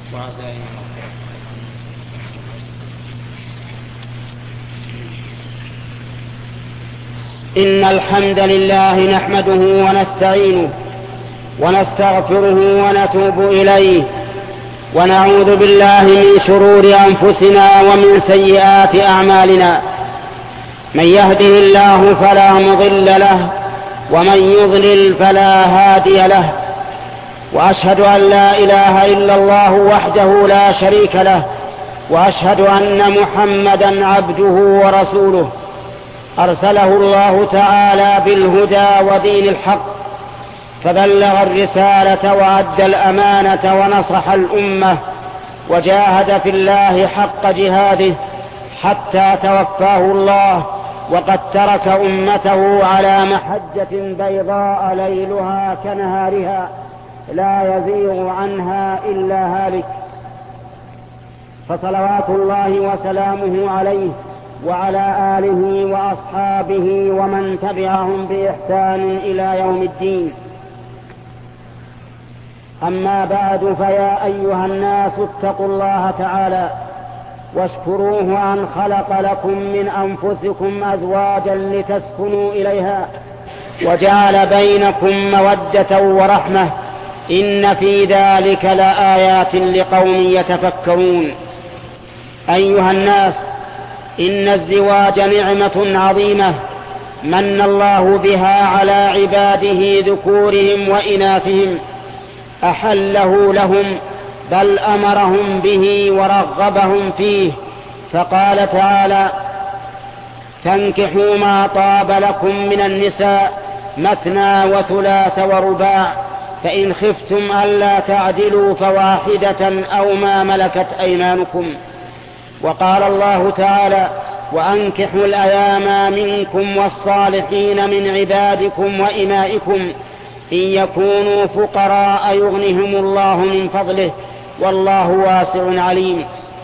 إن الحمد لله نحمده ونستعينه ونستغفره ونتوب إليه ونعوذ بالله من شرور أنفسنا ومن سيئات أعمالنا. من يهده الله فلا مضل له ومن يضلل فلا هادي له، وأشهد أن لا إله إلا الله وحده لا شريك له، وأشهد أن محمدا عبده ورسوله أرسله الله تعالى بالهدى ودين الحق، فبلغ الرسالة وأدى الأمانة ونصح الأمة وجاهد في الله حق جهاده حتى توفاه الله، وقد ترك أمته على محجة بيضاء ليلها كنهارها لا يزيغ عنها إلا هالك. فصلوات الله وسلامه عليه وعلى آله وأصحابه ومن تبعهم بإحسان إلى يوم الدين. أما بعد، فيا أيها الناس اتقوا الله تعالى واشكروه أن خلق لكم من أنفسكم أزواجا لتسكنوا إليها وجعل بينكم مودة ورحمة، إن في ذلك لآيات لقوم يتفكرون. أيها الناس، إن الزواج نعمة عظيمة من الله بها على عباده ذكورهم وإناثهم، أحله لهم بل أمرهم به ورغبهم فيه، فقال تعالى: فانكحوا ما طاب لكم من النساء مثنى وثلاث ورباع، فإن خفتم ألا تعدلوا فواحدة أو ما ملكت أيمانكم. وقال الله تعالى: وأنكحوا الأيام منكم والصالحين من عبادكم وإمائكم إن يكونوا فقراء يغنهم الله من فضله والله واسع عليم.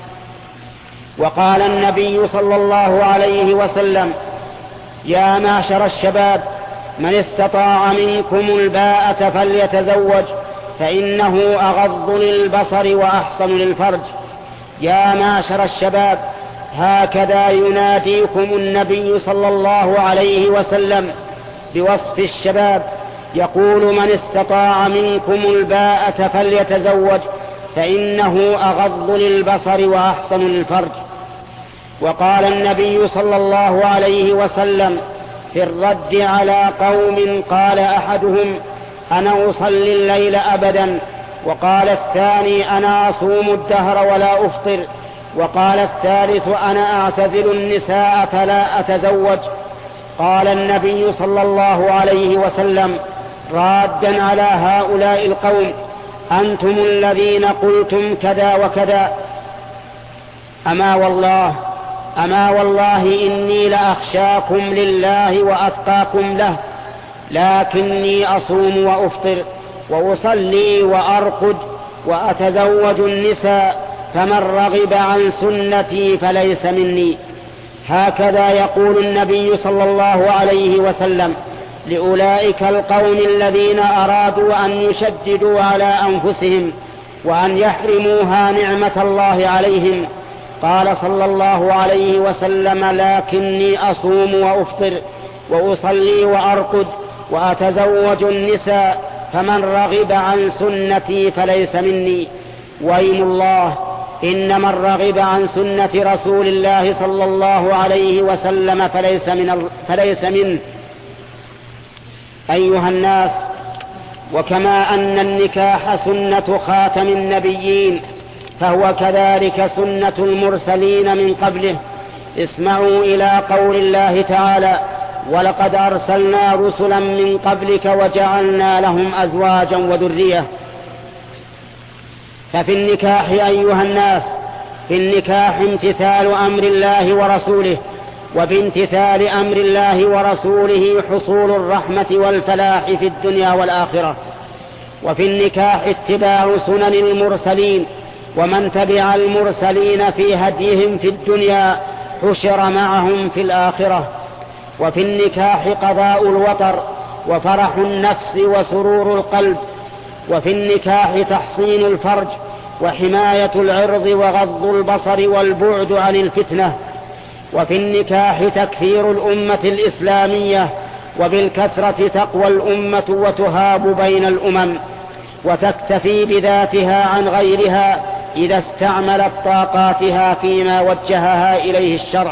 وقال النبي صلى الله عليه وسلم: يا معشر الشباب، من استطاع منكم الباءة فليتزوج فإنه أغض للبصر وأحصن للفرج. يا معشر الشباب، هكذا يناديكم النبي صلى الله عليه وسلم بوصف الشباب، يقول: من استطاع منكم الباءة فليتزوج فإنه أغض للبصر وأحصن للفرج. وقال النبي صلى الله عليه وسلم في الرد على قوم قال أحدهم: أنا أصلي الليل أبدا، وقال الثاني: أنا أصوم الدهر ولا أفطر، وقال الثالث: أنا أعتزل النساء فلا أتزوج. قال النبي صلى الله عليه وسلم رادا على هؤلاء القوم: أنتم الذين قلتم كذا وكذا. أما والله إني لأخشاكم لله وأتقاكم له، لكني أصوم وأفطر وأصلي وأرقد وأتزوج النساء، فمن رغب عن سنتي فليس مني. هكذا يقول النبي صلى الله عليه وسلم لأولئك القوم الذين أرادوا أن يشددوا على أنفسهم وأن يحرموها نعمة الله عليهم. قال صلى الله عليه وسلم: لكني أصوم وأفطر وأصلي وأرقد وأتزوج النساء، فمن رغب عن سنتي فليس مني. وأيم الله، إن من رغب عن سنة رسول الله صلى الله عليه وسلم فليس منه. أيها الناس، وكما أن النكاح سنة خاتم النبيين فهو كذلك سنة المرسلين من قبله. اسمعوا إلى قول الله تعالى: ولقد أرسلنا رسلا من قبلك وجعلنا لهم أزواجا وذرية. ففي النكاح أيها الناس، في النكاح امتثال أمر الله ورسوله، وبامتثال أمر الله ورسوله حصول الرحمة والفلاح في الدنيا والآخرة. وفي النكاح اتباع سنن المرسلين، ومن تبع المرسلين في هديهم في الدنيا حشر معهم في الآخرة. وفي النكاح قضاء الوطر وفرح النفس وسرور القلب. وفي النكاح تحصين الفرج وحماية العرض وغض البصر والبعد عن الفتنة. وفي النكاح تكثير الأمة الإسلامية، وبالكثرة تقوى الأمة وتهاب بين الأمم، وتكتفي بذاتها عن غيرها إذا استعملت طاقاتها فيما وجهها إليه الشرع.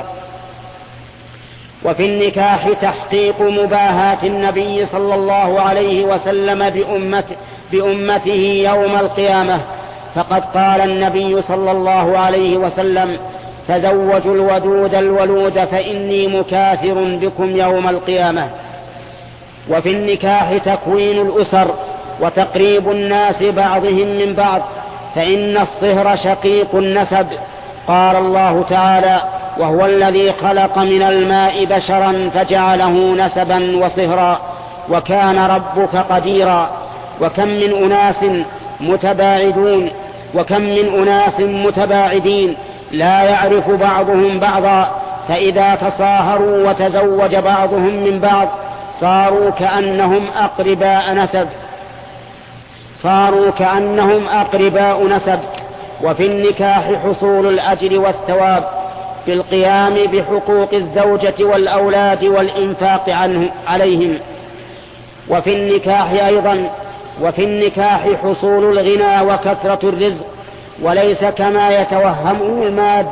وفي النكاح تحقيق مباهاة النبي صلى الله عليه وسلم بأمته يوم القيامة، فقد قال النبي صلى الله عليه وسلم: تزوجوا الودود الولود فإني مكاثر بكم يوم القيامة. وفي النكاح تكوين الأسر وتقريب الناس بعضهم من بعض، فإن الصهر شقيق النسب. قال الله تعالى: وهو الذي خلق من الماء بشرا فجعله نسبا وصهرا وكان ربك قديرا. وكم من أناس متباعدين لا يعرف بعضهم بعضا، فإذا تصاهروا وتزوج بعضهم من بعض صاروا كأنهم أقرباء نسب. وفي النكاح حصول الأجر والثواب بالقيام بحقوق الزوجة والأولاد والإنفاق عليهم. وفي النكاح حصول الغنى وكثرة الرزق، وليس كما يتوهمه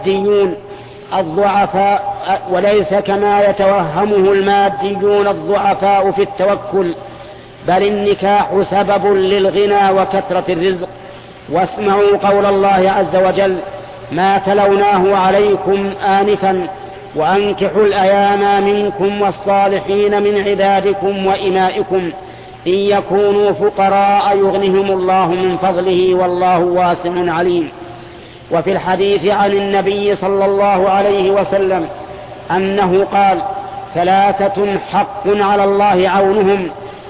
الماديون الضعفاء في التوكل، بل النكاح سبب للغنى وكثرة الرزق. واسمعوا قول الله عز وجل: ما تلوناه عليكم آنفا وأنكحوا الأيام منكم والصالحين من عبادكم وإمائكم إن يكونوا فقراء يغنهم الله من فضله والله واسع عليم. وفي الحديث عن النبي صلى الله عليه وسلم أنه قال: 3 حق على الله عونهم،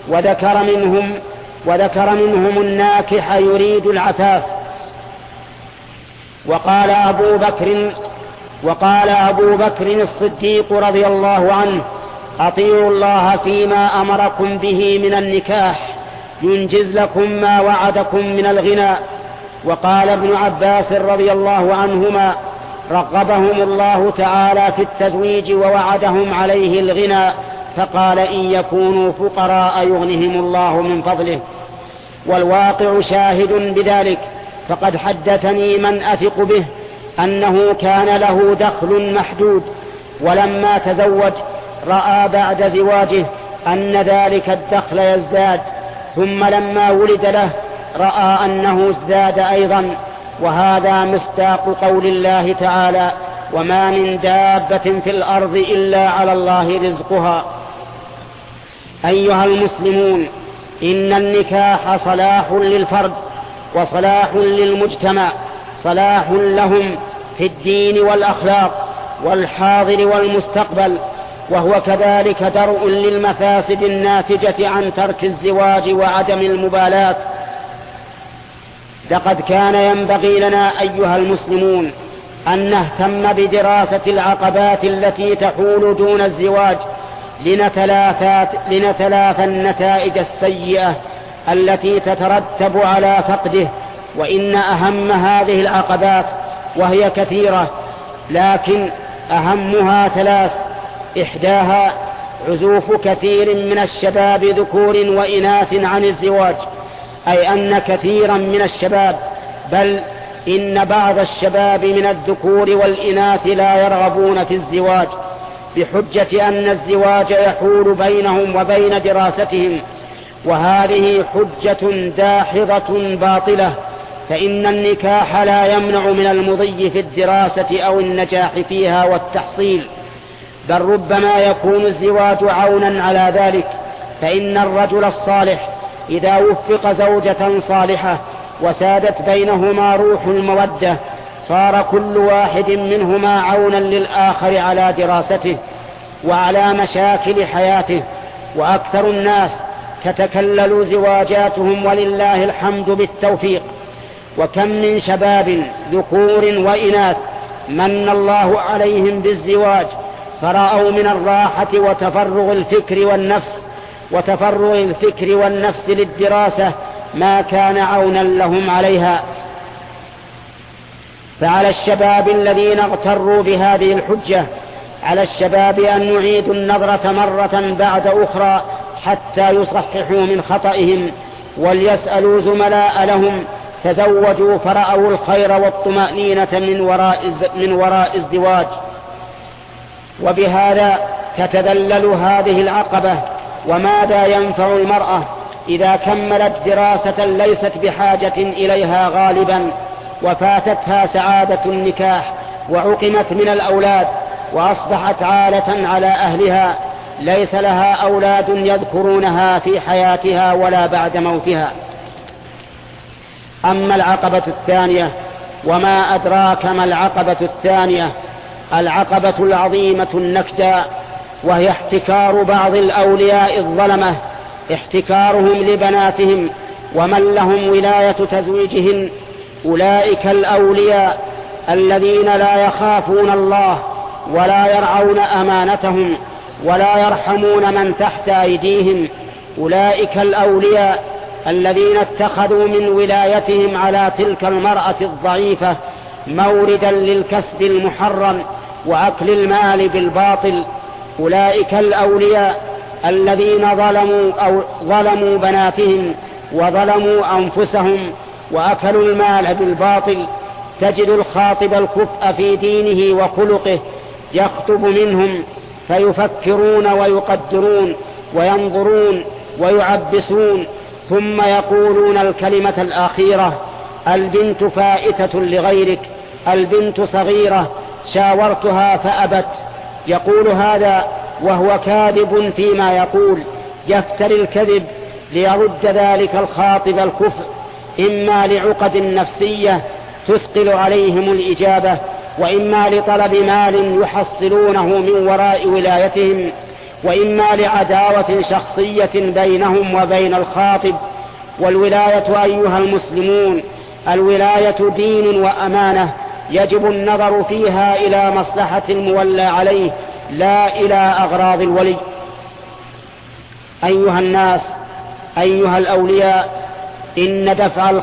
وذكر منهم الناكح يريد العفاف. وقال أبو بكر الصديق رضي الله عنه: أطيعوا الله فيما أمركم به من النكاح ينجز لكم ما وعدكم من الغنى. وقال ابن عباس رضي الله عنهما: رغبهم الله تعالى في التزويج ووعدهم عليه الغنى، فقال: إن يكونوا فقراء يغنهم الله من فضله. والواقع شاهد بذلك، فقد حدثني من أثق به أنه كان له دخل محدود، ولما تزوج رأى بعد زواجه أن ذلك الدخل يزداد، ثم لما ولد له رأى أنه ازداد أيضا. وهذا مصداق قول الله تعالى: وما من دابة في الأرض إلا على الله رزقها. أيها المسلمون، إن النكاح صلاح للفرد وصلاح للمجتمع، صلاح لهم في الدين والأخلاق والحاضر والمستقبل، وهو كذلك درء للمفاسد الناتجة عن ترك الزواج وعدم المبالاة. لقد كان ينبغي لنا أيها المسلمون أن نهتم بدراسة العقبات التي تحول دون الزواج لنتلافى النتائج السيئة التي تترتب على فقده. وإن أهم هذه العقبات، وهي كثيرة، لكن أهمها 3: إحداها عزوف كثير من الشباب ذكور وإناث عن الزواج، أي أن كثيرا من الشباب، بل إن بعض الشباب من الذكور والإناث لا يرغبون في الزواج بحجة أن الزواج يحول بينهم وبين دراستهم، وهذه حجة داحضة باطلة، فإن النكاح لا يمنع من المضي في الدراسة أو النجاح فيها والتحصيل، بل ربما يكون الزواج عونا على ذلك. فإن الرجل الصالح إذا وفق زوجة صالحة وسادت بينهما روح المودة صار كل واحد منهما عونا للآخر على دراسته وعلى مشاكل حياته. وأكثر الناس تتكلل زواجاتهم ولله الحمد بالتوفيق، وكم من شباب ذكور وإناث من الله عليهم بالزواج فرأوا من الراحة وتفرغ الفكر والنفس للدراسة ما كان عونا لهم عليها. فعلى الشباب الذين اغتروا بهذه الحجة، على الشباب أن يعيدوا النظرة مرة بعد أخرى حتى يصححوا من خطئهم، وليسألوا زملاء لهم تزوجوا فرأوا الخير والطمأنينة من وراء الزواج. وبهذا تتذلل هذه العقبة. وماذا ينفع المرأة إذا كملت دراسة ليست بحاجة إليها غالبا، وفاتتها سعادة النكاح، وعقمت من الأولاد، وأصبحت عالة على أهلها، ليس لها أولاد يذكرونها في حياتها ولا بعد موتها. أما العقبة الثانية، وما أدراك ما العقبة الثانية، العقبة العظيمة النكدى، وهي احتكار بعض الأولياء الظلمة، احتكارهم لبناتهم ومن لهم ولاية تزويجهن. أولئك الأولياء الذين لا يخافون الله ولا يرعون أمانتهم ولا يرحمون من تحت أيديهم. أولئك الأولياء الذين اتخذوا من ولايتهم على تلك المرأة الضعيفة موردا للكسب المحرم وأكل المال بالباطل. أولئك الأولياء الذين ظلموا بناتهم وظلموا أنفسهم وأكلوا المال بالباطل. تجد الخاطب الكفء في دينه وخلقه يخطب منهم فيفكرون ويقدرون وينظرون ويعبسون، ثم يقولون الكلمة الأخيرة: البنت فائتة لغيرك، البنت صغيرة، شاورتها فأبت. يقول هذا وهو كاذب فيما يقول، يفتري الكذب ليرد ذلك الخاطب الكفء، إما لعقد نفسية تثقل عليهم الإجابة، وإما لطلب مال يحصلونه من وراء ولايتهم، وإما لعداوة شخصية بينهم وبين الخاطب. والولاية أيها المسلمون، الولاية دين وأمانة، يجب النظر فيها إلى مصلحة المولى عليه لا إلى أغراض الولي. أيها الناس، أيها الأولياء، إن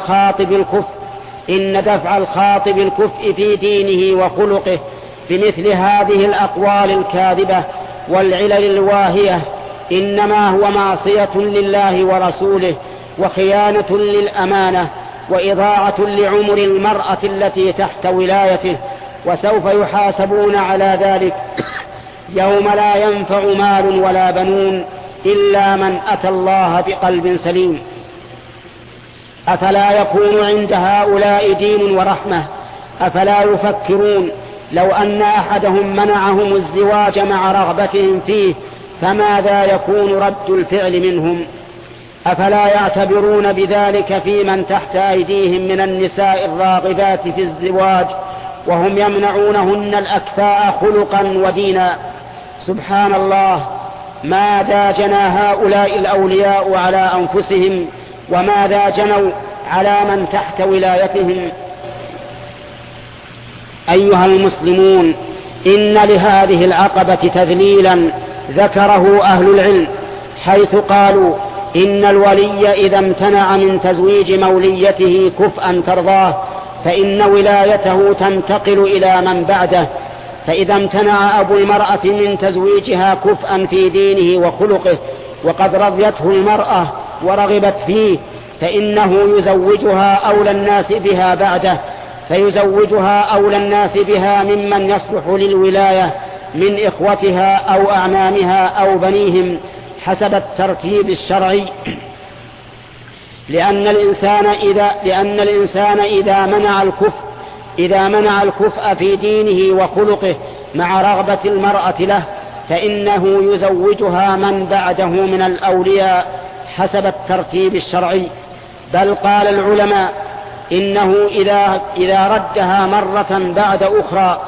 دفع الخاطب الكفء في دينه وخلقه بمثل هذه الأقوال الكاذبة والعلل الواهية إنما هو معصية لله ورسوله، وخيانة للأمانة، وإضاعة لعمر المرأة التي تحت ولايته، وسوف يحاسبون على ذلك يوم لا ينفع مال ولا بنون إلا من أتى الله بقلب سليم. أفلا يكون عند هؤلاء دين ورحمة؟ أفلا يفكرون لو أن أحدهم منعهم الزواج مع رغبتهم فيه فماذا يكون رد الفعل منهم؟ أفلا يعتبرون بذلك في من تحت أيديهم من النساء الراغبات في الزواج وهم يمنعونهن الأكفاء خلقا ودينا؟ سبحان الله، ماذا جنى هؤلاء الأولياء على أنفسهم وماذا جنوا على من تحت ولايتهم؟ أيها المسلمون، إن لهذه العقبة تذليلا ذكره أهل العلم، حيث قالوا إن الولي إذا امتنع من تزويج موليته كفءا ترضاه فإن ولايته تنتقل إلى من بعده. فإذا امتنع أبو المرأة من تزويجها كفءا في دينه وخلقه وقد رضيته المرأة ورغبت فيه فإنه يزوجها أولى الناس بها بعده، فيزوجها أولى الناس بها ممن يصلح للولاية من إخوتها أو أعمامها أو بنيهم حسب الترتيب الشرعي. لأن الإنسان إذا منع الكفء في دينه وخلقه مع رغبة المرأة له فإنه يزوجها من بعده من الأولياء حسب الترتيب الشرعي. بل قال العلماء إنه إذا ردها مرة بعد أخرى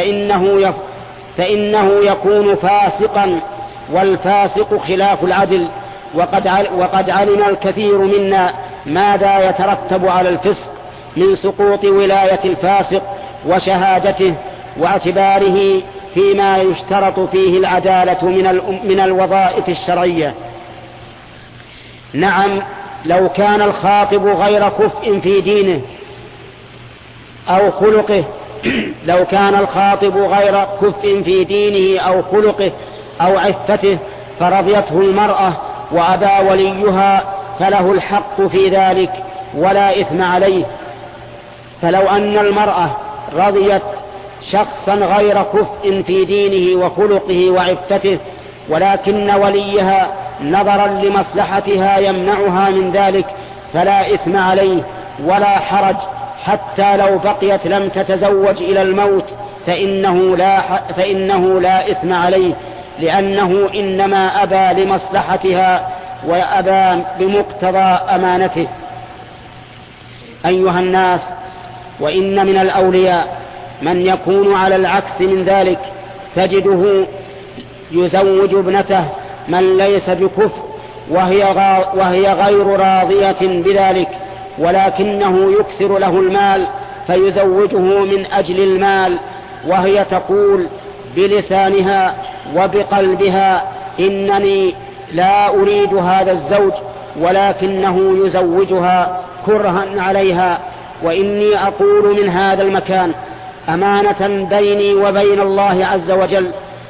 فإنه يكون فاسقا، والفاسق خلاف العدل، وقد علم الكثير منا ماذا يترتب على الفسق من سقوط ولاية الفاسق وشهادته واعتباره فيما يشترط فيه العدالة من الوظائف الشرعية. نعم، لو كان الخاطب غير كفء في دينه أو خلقه لو كان الخاطب غير كفء في دينه أو خلقه أو عفته فرضيته المرأة وأبى وليها فله الحق في ذلك ولا إثم عليه. فلو أن المرأة رضيت شخصا غير كفء في دينه وخلقه وعفته ولكن وليها نظرا لمصلحتها يمنعها من ذلك فلا إثم عليه ولا حرج، حتى لو بقيت لم تتزوج إلى الموت فإنه لا إثم عليه، لأنه إنما أبى لمصلحتها وأبى بمقتضى أمانته. أيها الناس، وإن من الأولياء من يكون على العكس من ذلك، تجده يزوج ابنته من ليس بكفء وهي غير راضية بذلك، ولكنه يكثر له المال فيزوجه من أجل المال، وهي تقول بلسانها وبقلبها إنني لا أريد هذا الزوج، ولكنه يزوجها كرها عليها. وإني أقول من هذا المكان أمانة بيني وبين الله عز وجل،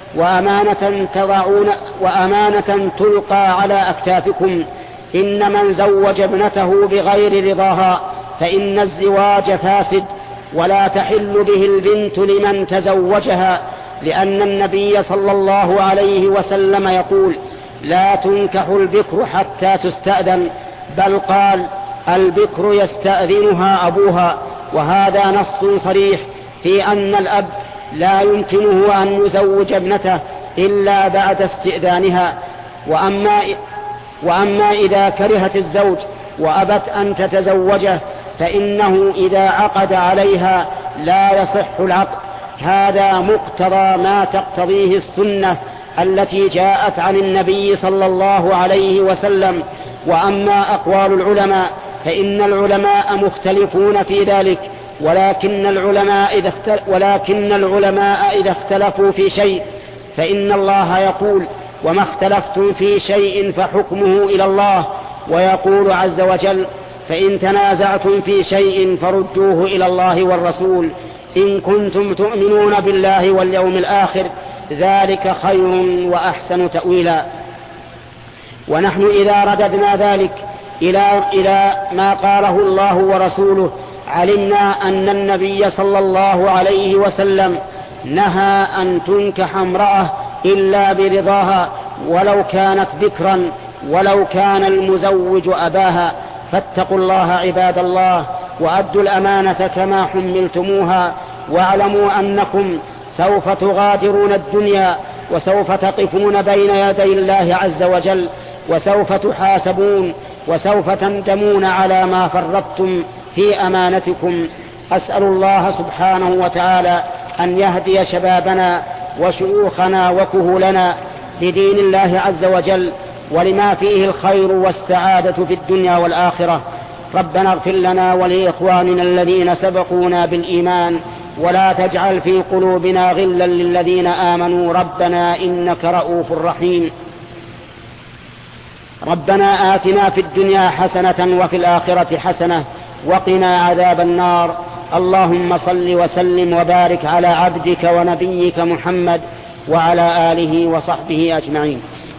وأمانة تلقى على أكتافكم، إن من زوج ابنته بغير رضاها فإن الزواج فاسد، ولا تحل به البنت لمن تزوجها، لأن النبي صلى الله عليه وسلم يقول: لا تنكح البكر حتى تستأذن، بل قال: البكر يستأذنها أبوها. وهذا نص صريح في أن الأب لا يمكنه أن يزوج ابنته إلا بعد استئذانها. وأما إذا كرهت الزوج وأبت أن تتزوجه فإنه إذا عقد عليها لا يصح العقد. هذا مقتضى ما تقتضيه السنة التي جاءت عن النبي صلى الله عليه وسلم. وأما أقوال العلماء فإن العلماء مختلفون في ذلك، ولكن العلماء إذا اختلفوا في شيء فإن الله يقول: وما اختلفتم في شيء فحكمه إلى الله. ويقول عز وجل: فإن تنازعتم في شيء فردوه إلى الله والرسول إن كنتم تؤمنون بالله واليوم الآخر، ذلك خير وأحسن تأويلا. ونحن إذا رددنا ذلك إلى ما قاله الله ورسوله علمنا أن النبي صلى الله عليه وسلم نهى أن تنكح امرأة إلا برضاها ولو كانت بكرا ولو كان المزوج أباها. فاتقوا الله عباد الله، وأدوا الأمانة كما حملتموها، واعلموا أنكم سوف تغادرون الدنيا وسوف تقفون بين يدي الله عز وجل، وسوف تحاسبون، وسوف تندمون على ما فرطتم في أمانتكم. أسأل الله سبحانه وتعالى أن يهدي شبابنا وشيوخنا وكهولنا لدين الله عز وجل ولما فيه الخير والسعادة في الدنيا والآخرة. ربنا اغفر لنا ولإخواننا الذين سبقونا بالإيمان، ولا تجعل في قلوبنا غلا للذين آمنوا ربنا إنك رؤوف رحيم. ربنا آتنا في الدنيا حسنة وفي الآخرة حسنة وقنا عذاب النار. اللهم صل وسلم وبارك على عبدك ونبيك محمد وعلى آله وصحبه أجمعين.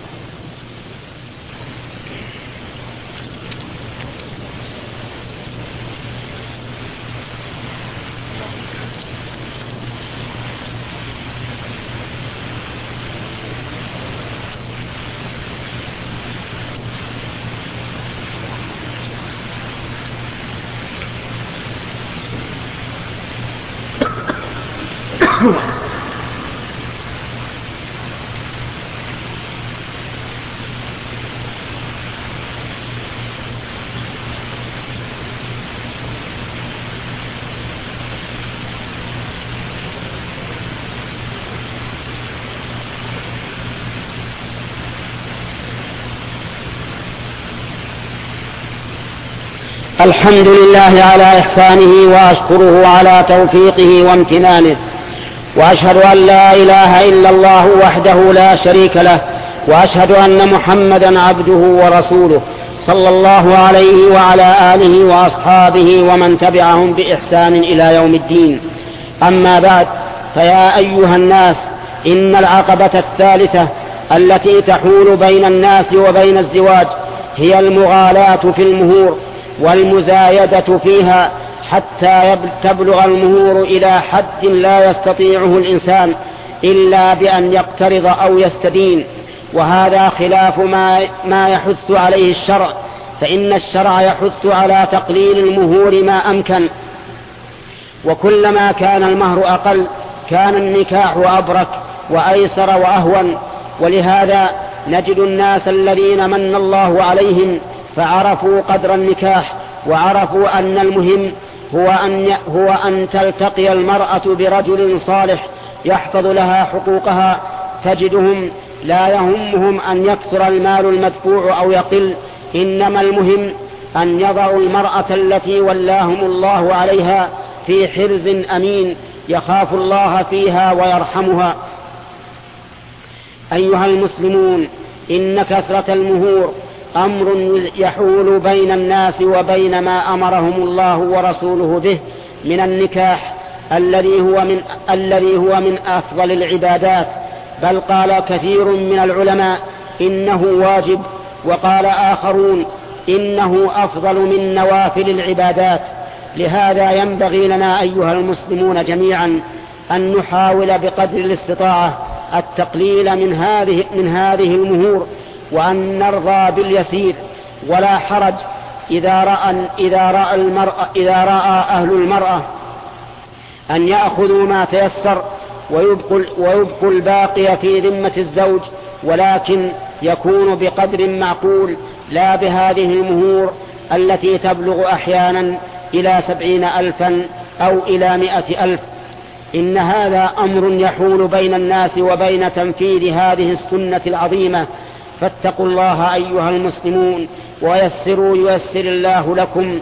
الحمد لله على إحسانه، وأشكره على توفيقه وامتنانه، وأشهد أن لا إله إلا الله وحده لا شريك له، وأشهد أن محمدا عبده ورسوله صلى الله عليه وعلى آله وأصحابه ومن تبعهم بإحسان إلى يوم الدين. أما بعد، فيا أيها الناس، إن العقبة الثالثة التي تحول بين الناس وبين الزواج هي المغالاة في المهور والمزايدة فيها، حتى تبلغ المهور إلى حد لا يستطيعه الإنسان إلا بأن يقترض أو يستدين، وهذا خلاف ما يحث عليه الشرع، فإن الشرع يحث على تقليل المهور ما أمكن، وكلما كان المهر أقل كان النكاح أبرك وأيسر وأهون. ولهذا نجد الناس الذين من الله عليهم فعرفوا قدر النكاح، وعرفوا أن المهم هو أن تلتقي المرأة برجل صالح يحفظ لها حقوقها. تجدهم لا يهمهم أن يكثر المال المدفوع أو يقل، إنما المهم أن يضعوا المرأة التي ولاهم الله عليها في حرز أمين يخاف الله فيها ويرحمها. أيها المسلمون، إن كثرة المهور أمر يحول بين الناس وبين ما أمرهم الله ورسوله به من النكاح الذي هو من أفضل العبادات، بل قال كثير من العلماء إنه واجب، وقال آخرون إنه أفضل من نوافل العبادات. لهذا ينبغي لنا أيها المسلمون جميعا أن نحاول بقدر الاستطاعة التقليل من هذه المهور، وأن نرضى باليسير، ولا حرج إذا رأى أهل المرأة أن يأخذوا ما تيسر ويبقوا الباقي في ذمة الزوج، ولكن يكون بقدر معقول، لا بهذه المهور التي تبلغ أحيانا إلى 70,000 أو إلى 100,000. إن هذا أمر يحول بين الناس وبين تنفيذ هذه السنة العظيمة، فاتقوا الله أيها المسلمون ويسروا ييسر الله لكم،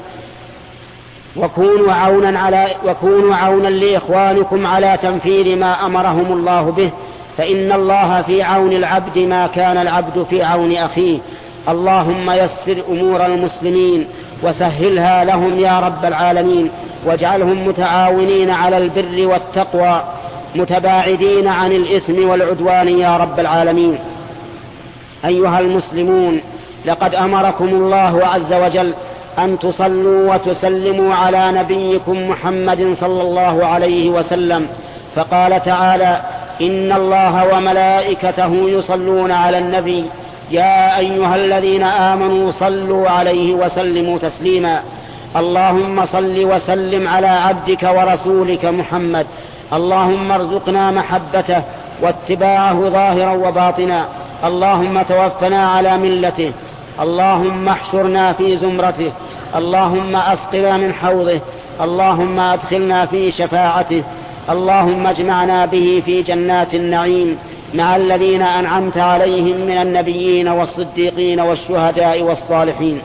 وكونوا عونا لإخوانكم على تنفيذ ما أمرهم الله به، فإن الله في عون العبد ما كان العبد في عون أخيه. اللهم يسر أمور المسلمين وسهلها لهم يا رب العالمين، واجعلهم متعاونين على البر والتقوى متباعدين عن الإثم والعدوان يا رب العالمين. أيها المسلمون، لقد أمركم الله عز وجل أن تصلوا وتسلموا على نبيكم محمد صلى الله عليه وسلم، فقال تعالى: إن الله وملائكته يصلون على النبي يا أيها الذين آمنوا صلوا عليه وسلموا تسليما. اللهم صل وسلم على عبدك ورسولك محمد، اللهم ارزقنا محبته واتباعه ظاهرا وباطنا، اللهم توفنا على ملته، اللهم احشرنا في زمرته، اللهم أسقنا من حوضه، اللهم أدخلنا في شفاعته، اللهم اجمعنا به في جنات النعيم مع الذين أنعمت عليهم من النبيين والصديقين والشهداء والصالحين.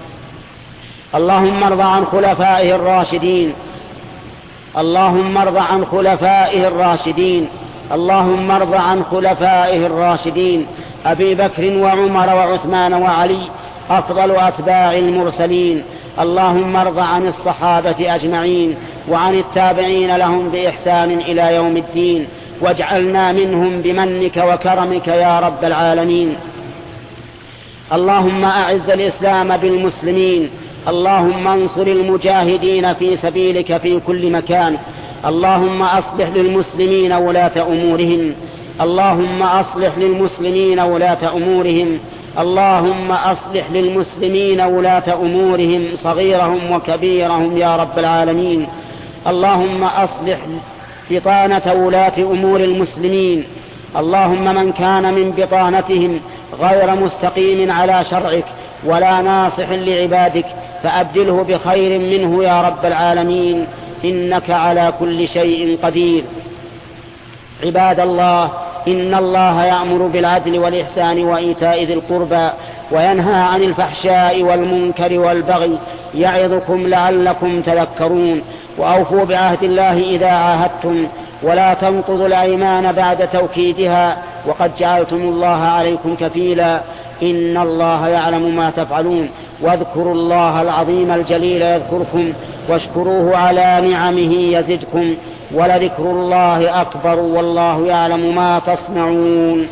اللهم ارض عن خلفائه الراشدين، اللهم ارض عن خلفائه الراشدين، اللهم ارض عن خلفائه الراشدين أبي بكر وعمر وعثمان وعلي أفضل أتباع المرسلين. اللهم ارض عن الصحابة أجمعين وعن التابعين لهم بإحسان إلى يوم الدين، واجعلنا منهم بمنك وكرمك يا رب العالمين. اللهم أعز الإسلام بالمسلمين، اللهم انصر المجاهدين في سبيلك في كل مكان، اللهم أصلح للمسلمين ولاة أمورهم، اللهم أصلح للمسلمين ولاة أمورهم، اللهم أصلح للمسلمين ولاة أمورهم صغيرهم وكبيرهم يا رب العالمين. اللهم أصلح بطانة ولاة أمور المسلمين، اللهم من كان من بطانتهم غير مستقيم على شرعك ولا ناصح لعبادك فأبدله بخير منه يا رب العالمين، إنك على كل شيء قدير. عباد الله، إن الله يأمر بالعدل والإحسان وإيتاء ذي القربى وينهى عن الفحشاء والمنكر والبغي يعظكم لعلكم تذكرون. وأوفوا بعهد الله إذا عاهدتم، ولا تنقضوا الأيمان بعد توكيدها، وقد جعلتم الله عليكم كفيلا، إن الله يعلم ما تفعلون. واذكروا الله العظيم الجليل يذكركم واشكروه على نعمه يزدكم ولذكر الله أكبر والله يعلم ما تصنعون.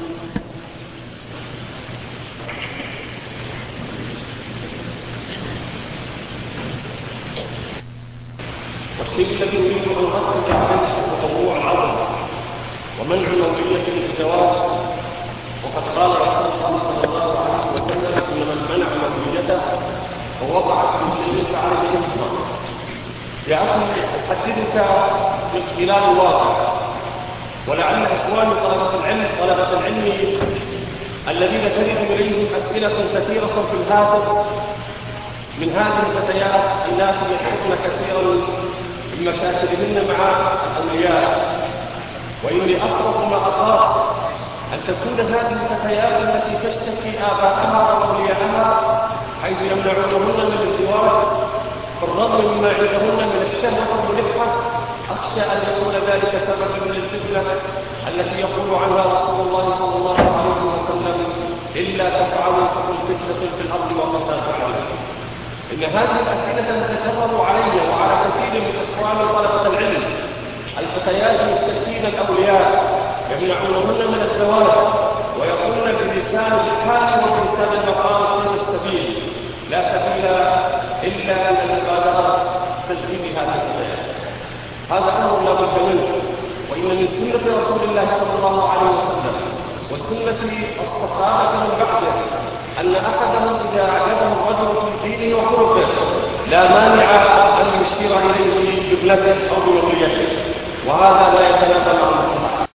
والشيء الذي يريد أن أخرج عنه التطوع العظم ومنع نوعية الزواج، وقد قال رسول الله صلى الله عليه وسلم إن من منع نوعيته ووضع في شيء فعليه إثما. يا أخي أحدثك من خلال الواقع، ولعل إخواني طلبة العلم الذين ترد إليهم أسئلة كثيرة في الهاتف من هذه الفتيات الناس يحكمن كثيرا من مشاكلهن مع الأولياء، وإني أخاف ما أخاف أن تكون هذه الفتيات التي تشتكي آباءها وأولياءها حيث يمنعونهن من الزواج بالرغم مما عندهن من الشهوة الملحة. أخشى أن يكون ذلك سببا للفتنة التي يقول عنها رسول الله صلى الله عليه وسلم إلا تفعلوا تكن فتنة في الأرض وفساد عليها. إن هذه الأسئلة تتكرر علي وعلى كثير من إخوان طلبة العلم. الفتيات يستفتين الأولياء يمنعونهن من الزواج ويقولن بلسان الحال وبلسان المقام غير السبيل، لا سبيل إلا إلى المبادرة تجريب هذه الفتيات. هذا أمر لا بد منه، وإن من سنة رسول الله صلى الله عليه وسلم وسنة الصحابة من بعده أن أحدهم إذا أعجبه الرجل في دينه وخلقه لا مانع أن يشير إليه بابنته أو بوليته، وهذا لا يتنافى مع المصلحة.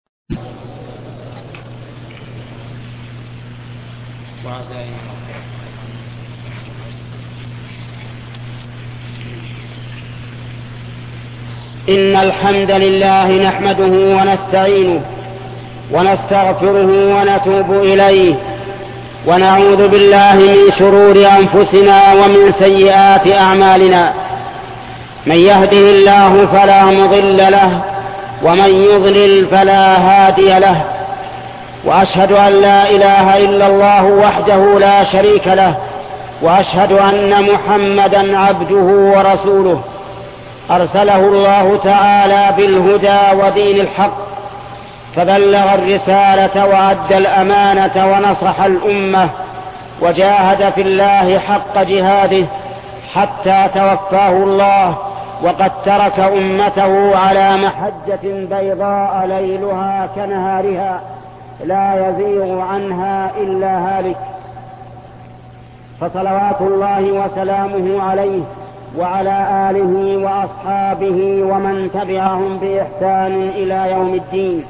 إن الحمد لله نحمده ونستعينه ونستغفره ونتوب إليه ونعوذ بالله من شرور أنفسنا ومن سيئات أعمالنا. من يهده الله فلا مضل له ومن يضلل فلا هادي له، وأشهد أن لا إله إلا الله وحده لا شريك له، وأشهد أن محمدا عبده ورسوله أرسله الله تعالى بالهدى ودين الحق فبلغ الرسالة وأدى الأمانة ونصح الأمة وجاهد في الله حق جهاده حتى توفاه الله، وقد ترك أمته على محجة بيضاء ليلها كنهارها لا يزيغ عنها إلا هالك. فصلوات الله وسلامه عليه وعلى آله وأصحابه ومن تبعهم بإحسان إلى يوم الدين.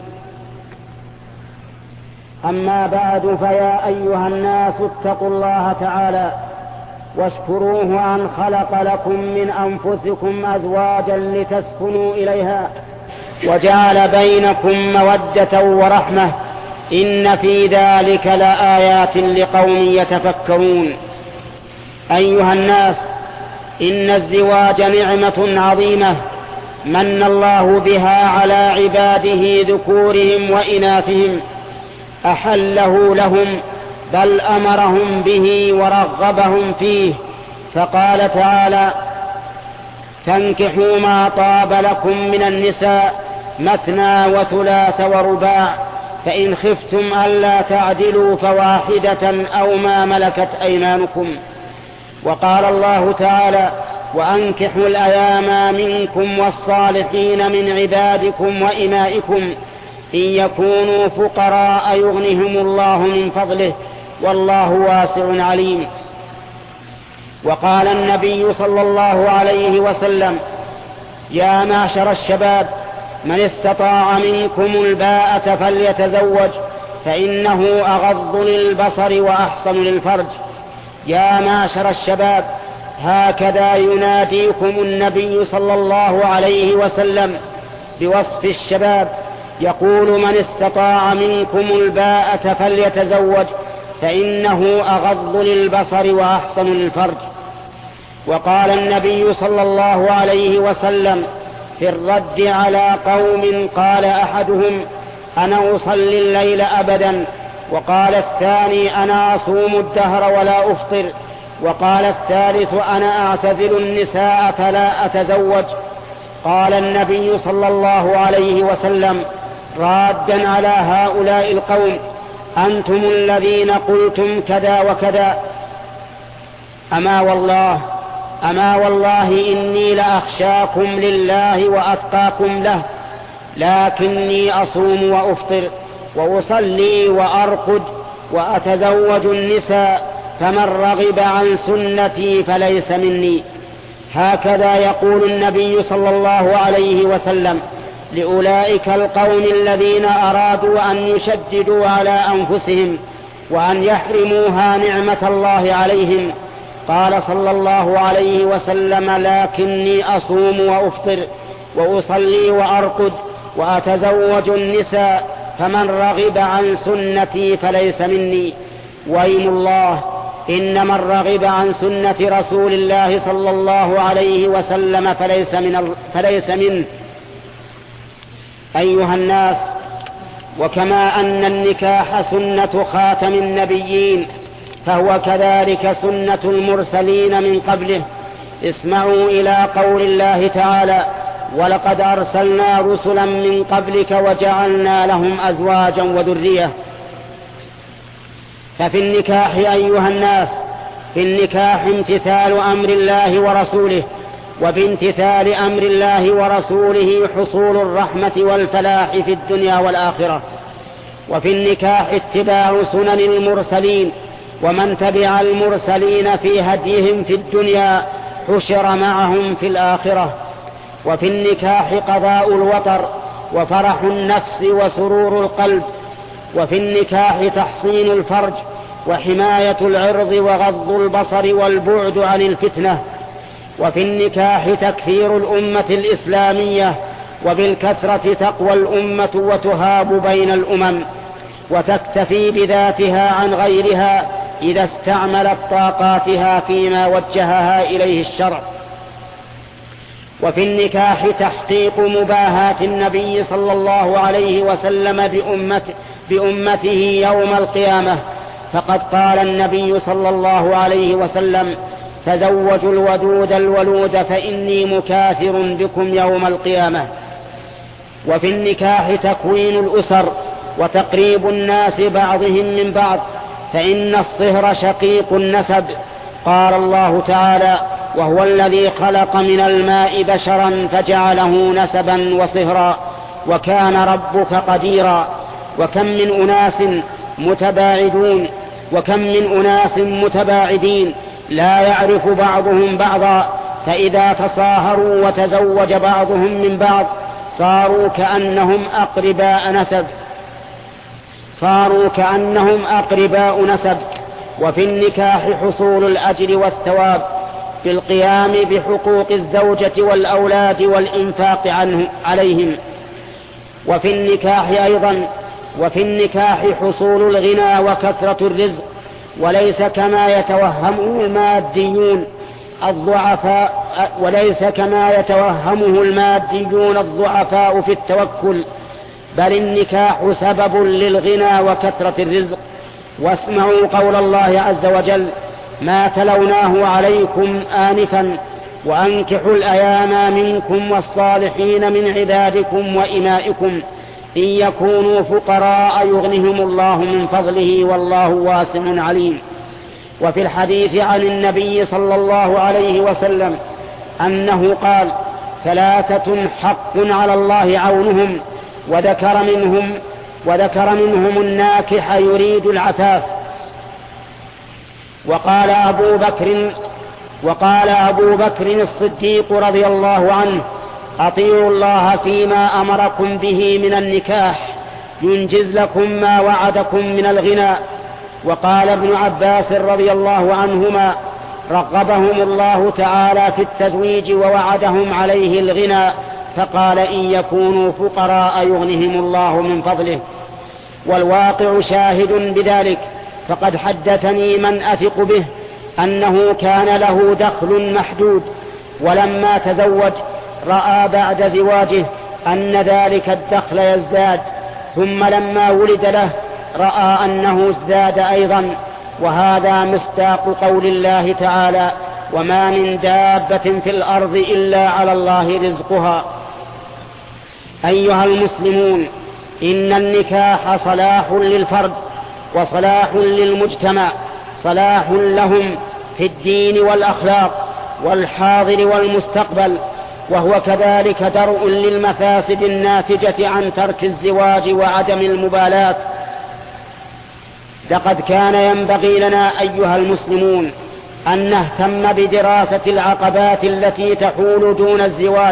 أما بعد، فيا أيها الناس اتقوا الله تعالى واشكروه أن خلق لكم من أنفسكم أزواجا لتسكنوا إليها وجعل بينكم مودة ورحمة، إن في ذلك لآيات لقوم يتفكرون. أيها الناس، إن الزواج نعمة عظيمة من الله بها على عباده ذكورهم وإناثهم، أحله لهم بل أمرهم به ورغبهم فيه، فقال تعالى: فانكحوا ما طاب لكم من النساء مثنى وثلاث ورباع، فإن خفتم ألا تعدلوا فواحدة أو ما ملكت أيمانكم. وقال الله تعالى: وأنكحوا الأيام منكم والصالحين من عبادكم وإمائكم إن يكونوا فقراء يغنهم الله من فضله والله واسع عليم. وقال النبي صلى الله عليه وسلم: يا معشر الشباب، من استطاع منكم الباءة فليتزوج فإنه أغض للبصر وأحصن للفرج. يا معشر الشباب، هكذا يناديكم النبي صلى الله عليه وسلم بوصف الشباب، يقول: من استطاع منكم الباءة فليتزوج فإنه أغض للبصر وأحصن للفرج. وقال النبي صلى الله عليه وسلم في الرد على قوم قال أحدهم: أنا أصلي الليل أبدا وقال الثاني أنا أصوم الدهر ولا أفطر، وقال الثالث أنا أعتزل النساء فلا أتزوج. قال النبي صلى الله عليه وسلم رادا على هؤلاء القوم أنتم الذين قلتم كذا وكذا، أما والله إني لأخشاكم لله وأتقاكم له، لكني أصوم وأفطر وأصلي وأرقد وأتزوج النساء، فمن رغب عن سنتي فليس مني. هكذا يقول النبي صلى الله عليه وسلم لأولئك القوم الذين أرادوا أن يشددوا على أنفسهم وأن يحرموها نعمة الله عليهم. قال صلى الله عليه وسلم لكني أصوم وأفطر وأصلي وأرقد وأتزوج النساء، فمن رغب عن سنتي فليس مني. وأيم الله إن من رغب عن سنة رسول الله صلى الله عليه وسلم فليس منه. أيها الناس، وكما أن النكاح سنة خاتم النبيين فهو كذلك سنة المرسلين من قبله. اسمعوا إلى قول الله تعالى ولقد أرسلنا رسلا من قبلك وجعلنا لهم أزواجا وذرية. ففي النكاح أيها الناس، في النكاح امتثال أمر الله ورسوله، وبامتثال أمر الله ورسوله حصول الرحمة والفلاح في الدنيا والآخرة. وفي النكاح اتباع سنن المرسلين، ومن تبع المرسلين في هديهم في الدنيا حشر معهم في الآخرة. وفي النكاح قضاء الوطر وفرح النفس وسرور القلب. وفي النكاح تحصين الفرج وحماية العرض وغض البصر والبعد عن الفتنة. وفي النكاح تكثير الأمة الإسلامية، وبالكثرة تقوى الأمة وتهاب بين الأمم، وتكتفي بذاتها عن غيرها إذا استعملت طاقاتها فيما وجهها إليه الشرع. وفي النكاح تحقيق مباهاة النبي صلى الله عليه وسلم بأمته يوم القيامة، فقد قال النبي صلى الله عليه وسلم تزوجوا الودود الولود فإني مكاثر بكم يوم القيامة. وفي النكاح تكوين الأسر وتقريب الناس بعضهم من بعض، فإن الصهر شقيق النسب. قال الله تعالى وهو الذي خلق من الماء بشرا فجعله نسبا وصهرا وكان ربك قديرا. وكم من أناس متباعدين لا يعرف بعضهم بعضا، فإذا تصاهروا وتزوج بعضهم من بعض صاروا كأنهم أقرباء نسب. وفي النكاح حصول الأجر والثواب بالقيام بحقوق الزوجة والأولاد والإنفاق عليهم. وفي النكاح حصول الغنى وكثرة الرزق، وليس كما يتوهمه الماديون الضعفاء في التوكل، بل النكاح سبب للغنى وكثرة الرزق. واسمعوا قول الله عز وجل ما تلوناه عليكم آنفا وأنكحوا الأيام منكم والصالحين من عبادكم وإمائكم إن يكونوا فقراء يغنهم الله من فضله والله واسع عليم. وفي الحديث عن النبي صلى الله عليه وسلم أنه قال 3 حق على الله عونهم، وذكر منهم الناكح يريد العفاف. وقال أبو بكر الصديق رضي الله عنه أطيعوا الله فيما أمركم به من النكاح ينجز لكم ما وعدكم من الغنى. وقال ابن عباس رضي الله عنهما رغبهم الله تعالى في التزويج ووعدهم عليه الغنى، فقال إن يكونوا فقراء يغنهم الله من فضله. والواقع شاهد بذلك، فقد حدثني من أثق به أنه كان له دخل محدود، ولما تزوج رأى بعد زواجه أن ذلك الدخل يزداد، ثم لما ولد له رأى أنه ازداد أيضا، وهذا مصداق قول الله تعالى: وما من دابة في الأرض إلا على الله رزقها. أيها المسلمون، إن النكاح صلاح للفرد وصلاح للمجتمع، صلاح لهم في الدين والأخلاق والحاضر والمستقبل، وهو كذلك درء للمفاسد الناتجة عن ترك الزواج وعدم المبالاة. لقد كان ينبغي لنا أيها المسلمون أن نهتم بدراسة العقبات التي تحول دون الزواج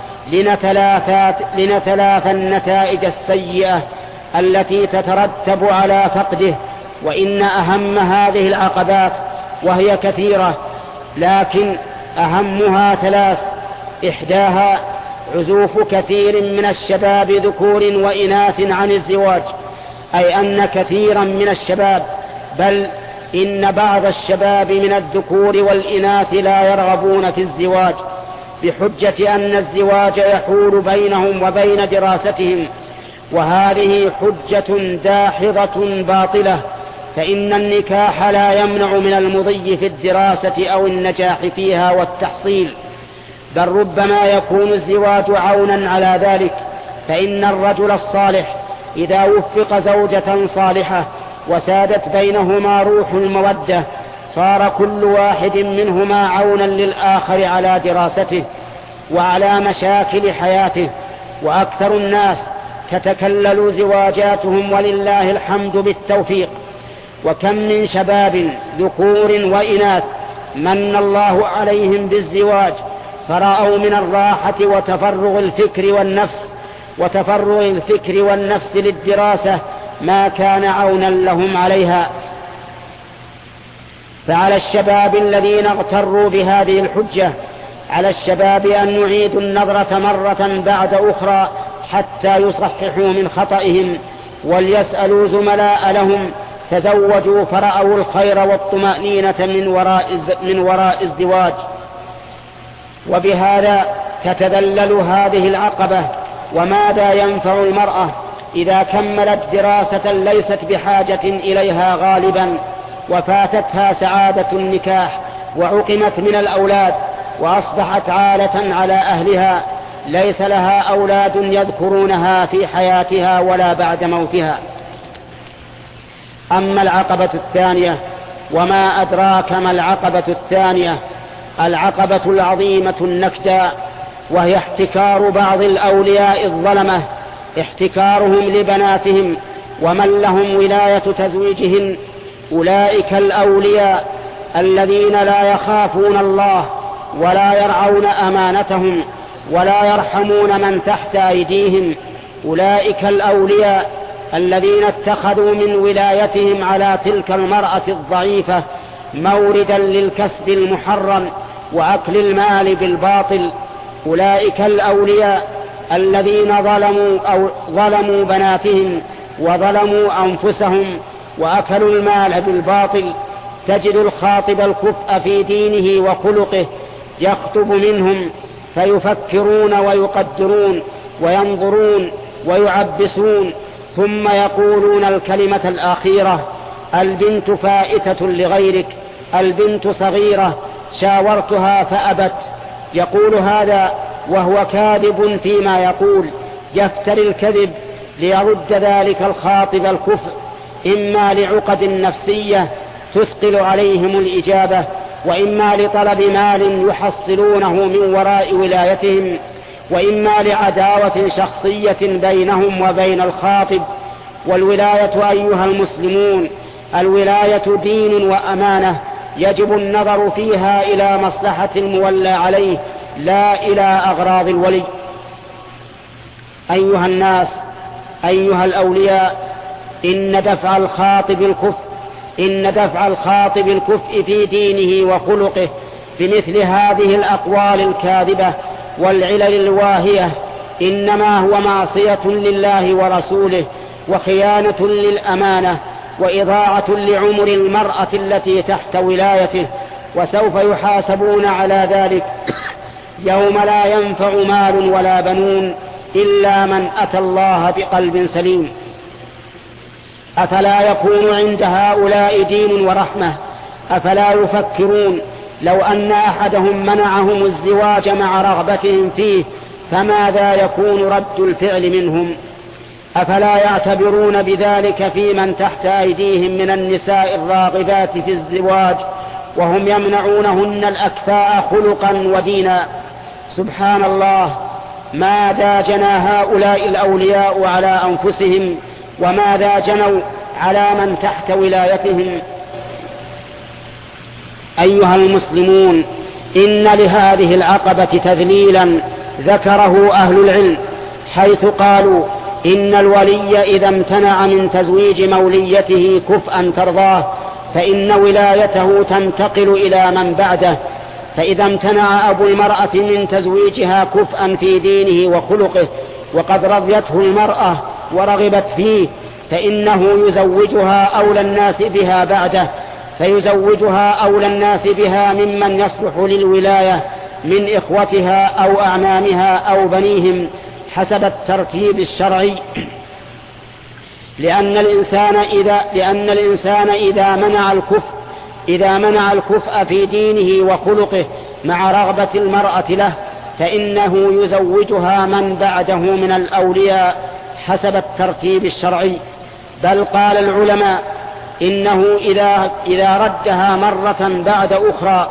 لنتلافى النتائج السيئة التي تترتب على فقده. وإن أهم هذه العقبات، وهي كثيرة، لكن أهمها 3: إحداها عزوف كثير من الشباب ذكور وإناث عن الزواج، أي أن كثيرا من الشباب، بل إن بعض الشباب من الذكور والإناث لا يرغبون في الزواج بحجة أن الزواج يحول بينهم وبين دراستهم، وهذه حجة داحضة باطلة، فإن النكاح لا يمنع من المضي في الدراسة أو النجاح فيها والتحصيل، بل ربما يكون الزواج عونا على ذلك. فإن الرجل الصالح إذا وفق زوجة صالحة وسادت بينهما روح المودة، صار كل واحد منهما عونا للآخر على دراسته وعلى مشاكل حياته. وأكثر الناس تتكلل زواجاتهم ولله الحمد بالتوفيق، وكم من شباب ذكور وإناث من الله عليهم بالزواج، فرأوا من الراحة وتفرغ الفكر والنفس للدراسة ما كان عونا لهم عليها. فعلى الشباب الذين اغتروا بهذه الحجة، على الشباب أن يعيدوا النظرة مرة بعد أخرى حتى يصححوا من خطئهم، وليسألوا زملاء لهم تزوجوا فرأوا الخير والطمأنينة من وراء الزواج. وبهذا تتذلل هذه العقبة. وماذا ينفع المرأة إذا كملت دراسة ليست بحاجة إليها غالبا، وفاتتها سعادة النكاح، وعقمت من الأولاد، وأصبحت عالة على أهلها، ليس لها أولاد يذكرونها في حياتها ولا بعد موتها. أما العقبة الثانية، وما أدراك ما العقبة الثانية، العقبة العظيمة النكدى، وهي احتكار بعض الأولياء الظلمة، احتكارهم لبناتهم ومن لهم ولاية تزويجهن. أولئك الأولياء الذين لا يخافون الله ولا يرعون أمانتهم ولا يرحمون من تحت أيديهم. أولئك الأولياء الذين اتخذوا من ولايتهم على تلك المرأة الضعيفة موردا للكسب المحرم وأكل المال بالباطل. أولئك الأولياء الذين ظلموا بناتهم وظلموا أنفسهم وأكلوا المال بالباطل. تجد الخاطب الكفء في دينه وخلقه يخطب منهم فيفكرون ويقدرون وينظرون ويعبسون، ثم يقولون الكلمة الأخيرة: البنت فائتة لغيرك، البنت صغيرة، شاورتها فأبت. يقول هذا وهو كاذب فيما يقول، يفتري الكذب ليرد ذلك الخاطب الكفء، إما لعقد نفسية تثقل عليهم الإجابة، وإما لطلب مال يحصلونه من وراء ولايتهم، وإما لعداوة شخصية بينهم وبين الخاطب. والولاية أيها المسلمون، الولاية دين وأمانة، يجب النظر فيها إلى مصلحة المولى عليه لا إلى أغراض الولي. أيها الناس، أيها الأولياء، إن دفع الخاطب الكفء في دينه وخلقه بمثل هذه الأقوال الكاذبة والعلل الواهية إنما هو معصية لله ورسوله، وخيانة للأمانة، وإضاعة لعمر المرأة التي تحت ولايته، وسوف يحاسبون على ذلك يوم لا ينفع مال ولا بنون إلا من أتى الله بقلب سليم. أفلا يكون عند هؤلاء دين ورحمة؟ أفلا يفكرون لو أن أحدهم منعهم الزواج مع رغبتهم فيه فماذا يكون رد الفعل منهم؟ أفلا يعتبرون بذلك في من تحت أيديهم من النساء الراغبات في الزواج وهم يمنعونهن الأكفاء خلقا ودينا؟ سبحان الله، ماذا جنى هؤلاء الأولياء على أنفسهم وماذا جنوا على من تحت ولايتهم؟ أيها المسلمون، إن لهذه العقبة تذليلا ذكره أهل العلم، حيث قالوا إن الولي إذا امتنع من تزويج موليته كفءا ترضاه فإن ولايته تنتقل إلى من بعده. فإذا امتنع أبو المرأة من تزويجها كفءا في دينه وخلقه وقد رضيته المرأة ورغبت فيه فإنه يزوجها أولى الناس بها بعده، فيزوجها أولى الناس بها ممن يصلح للولاية من إخوتها أو أعمامها أو بنيهم حسب الترتيب الشرعي، لأن الإنسان إذا منع الكفء في دينه وخلقه مع رغبة المرأة له فإنه يزوجها من بعده من الأولياء حسب الترتيب الشرعي. بل قال العلماء إنه إذا ردها مرة بعد أخرى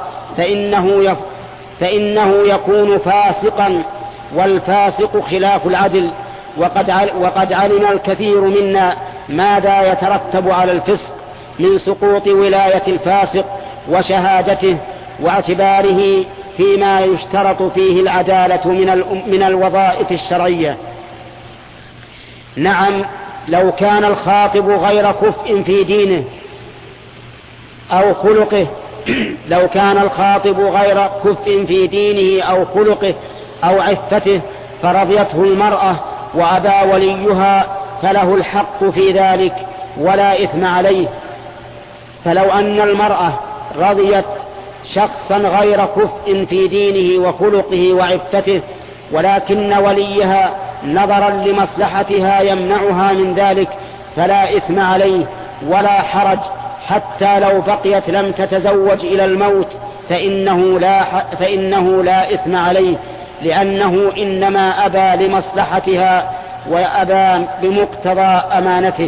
فإنه يكون فاسقا، والفاسق خلاف العدل، وقد علم الكثير منا ماذا يترتب على الفسق من سقوط ولاية الفاسق وشهادته واعتباره فيما يشترط فيه العدالة من الوظائف الشرعية. نعم، لو كان الخاطب غير كفء في دينه أو خلقه لو كان الخاطب غير كفء في دينه أو خلقه أو عفته فرضيته المرأة وأبى وليها فله الحق في ذلك ولا إثم عليه. فلو أن المرأة رضيت شخصا غير كفء في دينه وخلقه وعفته ولكن وليها نظرا لمصلحتها يمنعها من ذلك فلا إثم عليه ولا حرج، حتى لو بقيت لم تتزوج إلى الموت فإنه لا إثم عليه، لأنه إنما أبى لمصلحتها وأبى بمقتضى أمانته.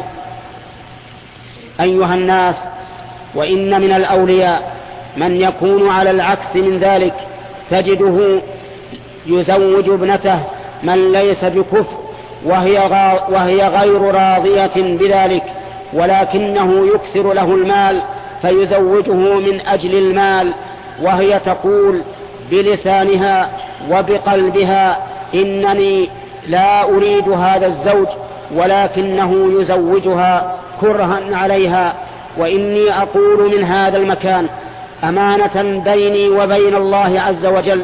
أيها الناس، وإن من الأولياء من يكون على العكس من ذلك، تجده يزوج ابنته من ليس بكفء وهي غير راضية بذلك، ولكنه يكثر له المال فيزوجه من أجل المال، وهي تقول بلسانها وبقلبها إنني لا أريد هذا الزوج، ولكنه يزوجها كرها عليها. وإني أقول من هذا المكان أمانة بيني وبين الله عز وجل،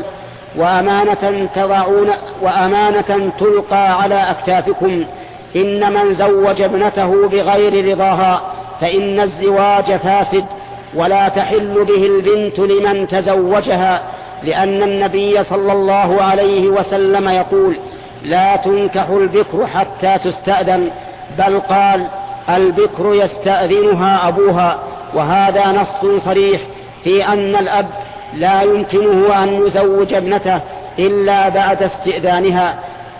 وأمانة تلقى على أكتافكم، إن من زوج ابنته بغير رضاها فإن الزواج فاسد ولا تحل به البنت لمن تزوجها، لأن النبي صلى الله عليه وسلم يقول لا تنكح البكر حتى تستأذن، بل قال البكر يستأذنها أبوها. وهذا نص صريح في أن الأب لا يمكنه أن يزوج ابنته إلا بعد استئذانها.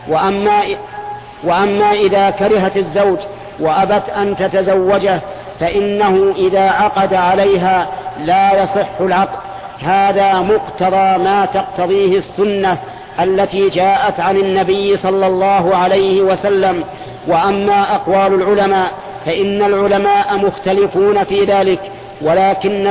وأما إذا كرهت الزوج وأبت أن تتزوجه فإنه إذا عقد عليها لا يصح العقد. هذا مقتضى ما تقتضيه السنة التي جاءت عن النبي صلى الله عليه وسلم. وأما أقوال العلماء فإن العلماء مختلفون في ذلك، ولكن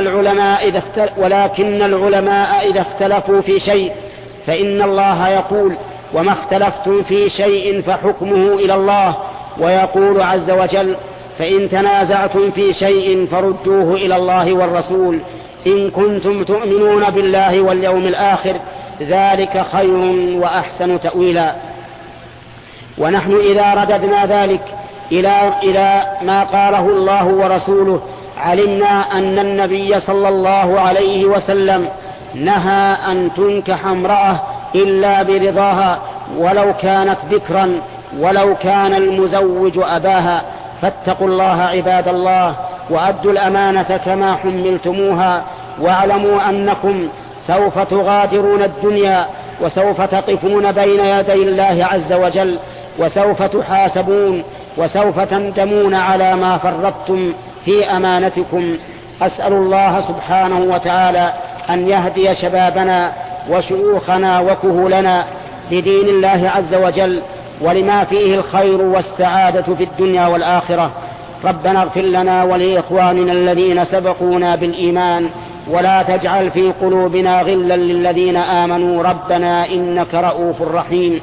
العلماء إذا اختلفوا في شيء فإن الله يقول وما اختلفتم في شيء فحكمه إلى الله، ويقول عز وجل فإن تنازعتم في شيء فردوه إلى الله والرسول إن كنتم تؤمنون بالله واليوم الآخر، ذلك خير وأحسن تأويلا. ونحن إذا رددنا ذلك إلى ما قاله الله ورسوله علمنا أن النبي صلى الله عليه وسلم نهى أن تنكح امرأة إلا برضاها ولو كانت ذكرا ولو كان المزوج أباها، فاتقوا الله عباد الله، وأدوا الأمانة كما حملتموها، واعلموا أنكم سوف تغادرون الدنيا، وسوف تقفون بين يدي الله عز وجل، وسوف تحاسبون، وسوف تندمون على ما فرطتم في أمانتكم. أسأل الله سبحانه وتعالى أن يهدي شبابنا وشيوخنا وكهولنا لدين الله عز وجل، ولما فيه الخير والسعادة في الدنيا والآخرة. ربنا اغفر لنا ولإخواننا الذين سبقونا بالإيمان، ولا تجعل في قلوبنا غلا للذين آمنوا ربنا إنك رؤوف رحيم.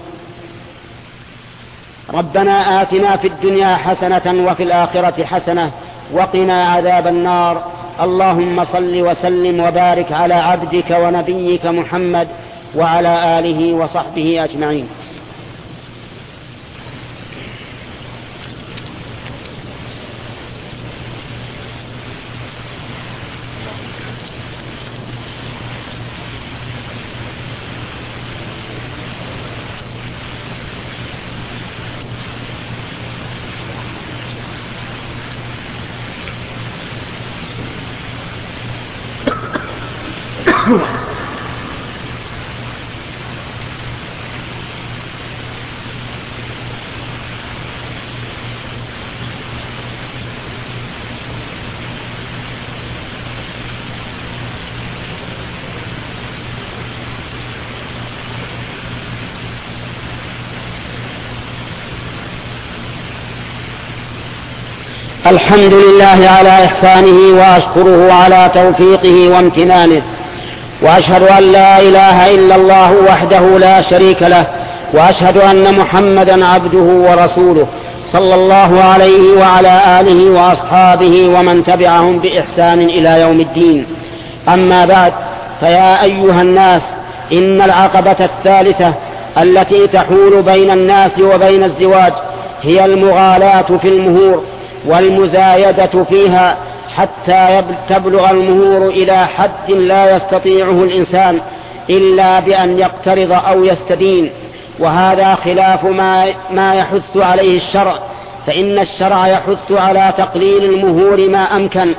ربنا آتنا في الدنيا حسنة وفي الآخرة حسنة وقنا عذاب النار. اللهم صل وسلم وبارك على عبدك ونبيك محمد وعلى آله وصحبه أجمعين. الحمد لله على إحسانه، وأشكره على توفيقه وامتنانه، وأشهد أن لا إله إلا الله وحده لا شريك له، وأشهد أن محمدا عبده ورسوله صلى الله عليه وعلى آله وأصحابه ومن تبعهم بإحسان إلى يوم الدين. أما بعد، فيا أيها الناس، إن العقبة الثالثة التي تحول بين الناس وبين الزواج هي المغالاة في المهور والمزايدة فيها، حتى تبلغ المهور إلى حد لا يستطيعه الإنسان إلا بأن يقترض أو يستدين، وهذا خلاف ما يحث عليه الشرع، فإن الشرع يحث على تقليل المهور ما أمكن،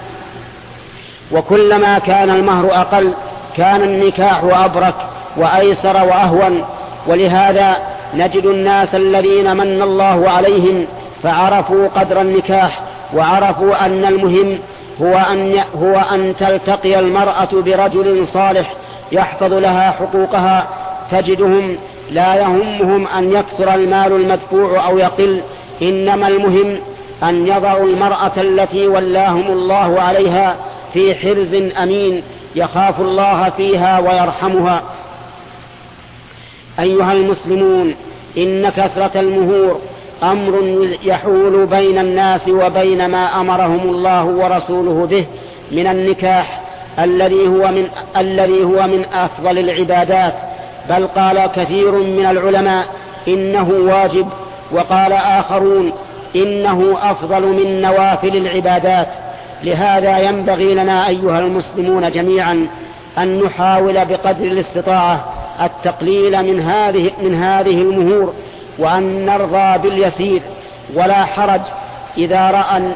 وكلما كان المهر أقل كان النكاح أبرك وأيسر وأهون. ولهذا نجد الناس الذين من الله عليهم فعرفوا قدر النكاح، وعرفوا أن المهم هو أن تلتقي المرأة برجل صالح يحفظ لها حقوقها. تجدهم لا يهمهم أن يكثر المال المدفوع أو يقل، إنما المهم أن يضعوا المرأة التي ولاهم الله عليها في حرز أمين يخاف الله فيها ويرحمها. أيها المسلمون، إن كثرة المهور أمر يحول بين الناس وبين ما أمرهم الله ورسوله به من النكاح الذي هو من أفضل العبادات، بل قال كثير من العلماء إنه واجب، وقال آخرون إنه أفضل من نوافل العبادات. لهذا ينبغي لنا أيها المسلمون جميعا أن نحاول بقدر الاستطاعة التقليل من هذه المهور، وأن نرضى باليسير، ولا حرج إذا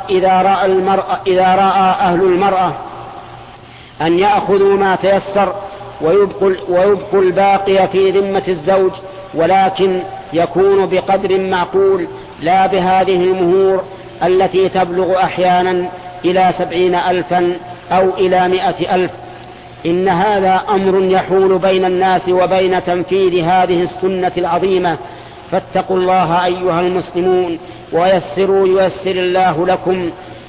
رأى أهل المرأة أن يأخذوا ما تيسر ويبقوا الباقي في ذمة الزوج، ولكن يكون بقدر معقول، لا بهذه المهور التي تبلغ أحيانا إلى 70,000 أو إلى 100,000. إن هذا أمر يحول بين الناس وبين تنفيذ هذه السنة العظيمة، فاتقوا الله أيها المسلمون ويسروا ييسر الله لكم،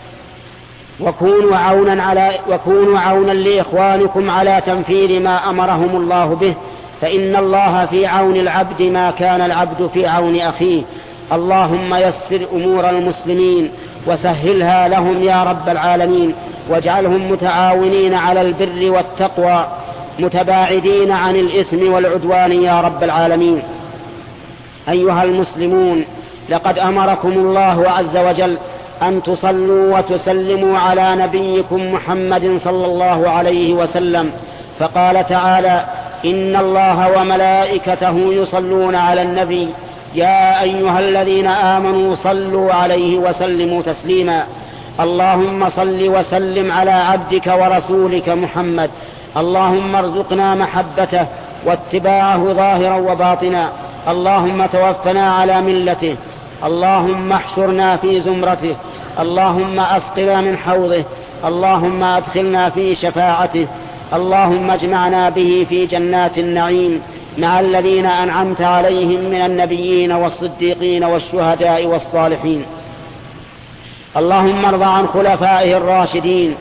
وكونوا عونا لإخوانكم على تنفيذ ما أمرهم الله به، فإن الله في عون العبد ما كان العبد في عون أخيه. اللهم يسر أمور المسلمين وسهلها لهم يا رب العالمين، واجعلهم متعاونين على البر والتقوى متباعدين عن الإثم والعدوان يا رب العالمين. أيها المسلمون، لقد أمركم الله عز وجل أن تصلوا وتسلموا على نبيكم محمد صلى الله عليه وسلم، فقال تعالى: إن الله وملائكته يصلون على النبي يا أيها الذين آمنوا صلوا عليه وسلموا تسليما. اللهم صل وسلم على عبدك ورسولك محمد. اللهم ارزقنا محبته واتباعه ظاهرا وباطنا. اللهم توفنا على ملته. اللهم احشرنا في زمرته. اللهم أسقنا من حوضه. اللهم أدخلنا في شفاعته. اللهم اجمعنا به في جنات النعيم مع الذين أنعمت عليهم من النبيين والصديقين والشهداء والصالحين. اللهم ارض عن خلفائه الراشدين.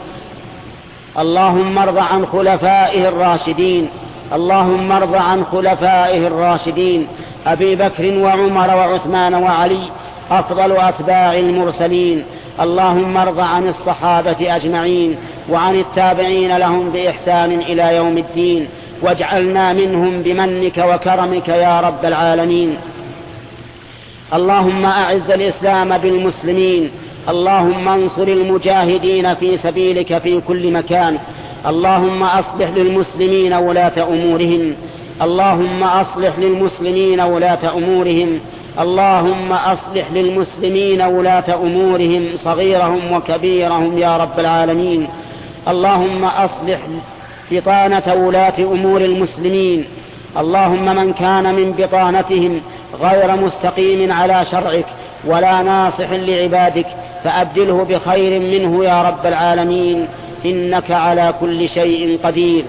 اللهم ارض عن خلفائه الراشدين. اللهم ارض عن خلفائه الراشدين أبي بكر وعمر وعثمان وعلي أفضل أتباع المرسلين. اللهم ارض عن الصحابة أجمعين وعن التابعين لهم بإحسان إلى يوم الدين، واجعلنا منهم بمنك وكرمك يا رب العالمين. اللهم أعز الإسلام بالمسلمين. اللهم انصر المجاهدين في سبيلك في كل مكان. اللهم أصلح للمسلمين ولاة أمورهم. اللهم أصلح للمسلمين ولاة أمورهم. اللهم أصلح للمسلمين ولاة أمورهم صغيرهم وكبيرهم يا رب العالمين. اللهم أصلح بطانة ولاة أمور المسلمين. اللهم من كان من بطانتهم غير مستقيم على شرعك ولا ناصح لعبادك فأبدله بخير منه يا رب العالمين، إنك على كل شيء قدير.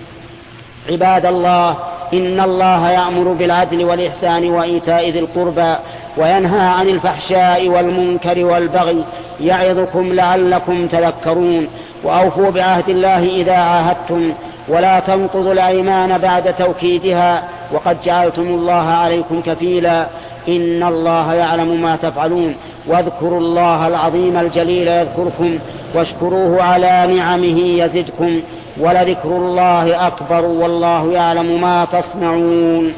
عباد الله، إن الله يأمر بالعدل والإحسان وإيتاء ذي القربى وينهى عن الفحشاء والمنكر والبغي يعظكم لعلكم تذكرون. وأوفوا بعهد الله إذا عاهدتم ولا تنقضوا الأيمان بعد توكيدها وقد جعلتم الله عليكم كفيلا، إن الله يعلم ما تفعلون. واذكروا الله العظيم الجليل يذكركم واشكروه على نعمه يزدكم ولذكر الله أكبر والله يعلم ما تصنعون.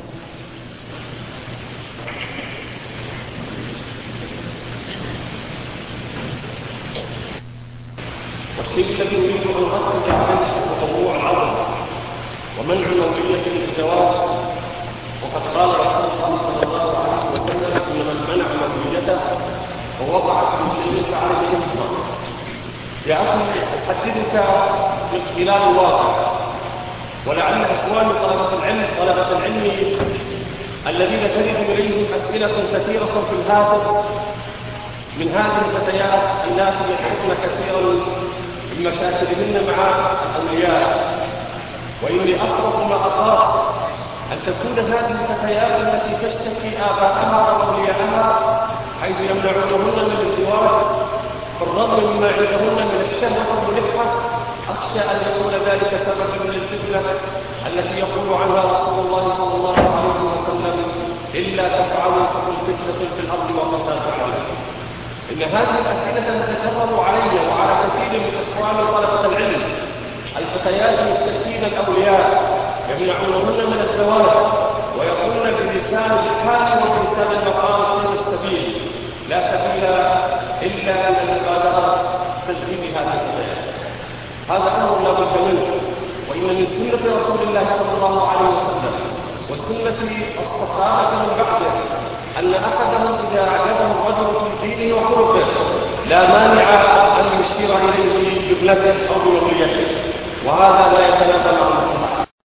والشيء الذي يريد أن أخرج عنه التطوع العظم ومنع نوعية الزواج، وقد قال رسول الله صلى الله عليه وسلم إن من منع نوعيته ووضع في شيء فعليه إثما. يا أخي أحدثك من خلال الواقع، ولعل إخواني طلبة العلم الذين ترد إليهم أسئلة كثيرة في الهاتف من هذه الفتيات الناس يحبن كثيرا من مشاكلهن مع الأولياء، وإني أخاف ما أخاف أن تكون هذه الفتيات التي تشتكي آباءها وأولياءها حيث يمنعونهن من الزواج بالرغم مما عندهن من الشهوة الملحة. أخشى أن يكون ذلك سببا من الفتنة التي يقول عنها رسول الله صلى الله عليه وسلم إلا تفعلوا تكن فتنة في الأرض وفساد عليكم. إن هذه الأسئلة تتكرر علي وعلى كثير من إخواني طلبة العلم. الفتيات يستكين الأولياء يمنعونهن من الزواج ويقولن بلسان الحال وبلسان المقام من السبيل لا سبيل إلا أن المبادرة تجريب هذه الفتيات. هذا أمر لا بد منه، وإن من سنة رسول الله صلى الله عليه وسلم وسنة الصحابة من بعده أن أحدهم إذا عجبه الرجل في دينه وخلقه لا مانع أن يشير إليه بابنته أو بوليته، وهذا لا يتنافى مع